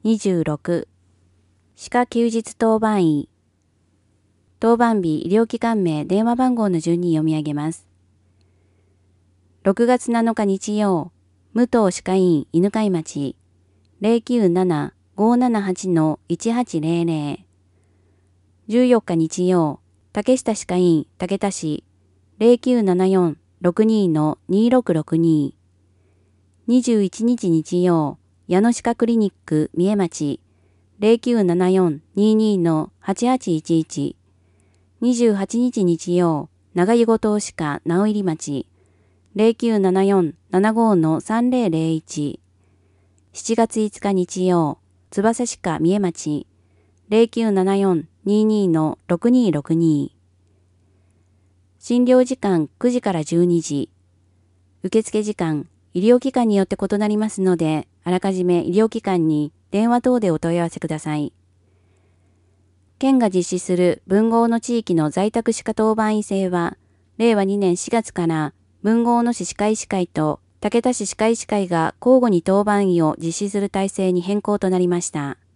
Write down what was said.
26、歯科休日当番医。当番日医療機関名電話番号の順に読み上げます。6月7日日曜、武藤歯科医院犬飼町 097-578-1800。14日日曜、竹下歯科医院竹田市 0974-62-2662。21日日曜、矢野歯科クリニック三重町 0974-22-8811。28日日曜、長湯後藤歯科直入町 0974-75-3001。7月5日日曜、翼歯科三重町 0974-22-6262。診療時間9時から12時。受付時間、医療機関によって異なりますので、あらかじめ医療機関に電話等でお問い合わせください。県が実施する分合の地域の在宅歯科当番医制は、令和2年4月から分合の市歯科医師会と竹田市歯科医師会が交互に当番医を実施する体制に変更となりました。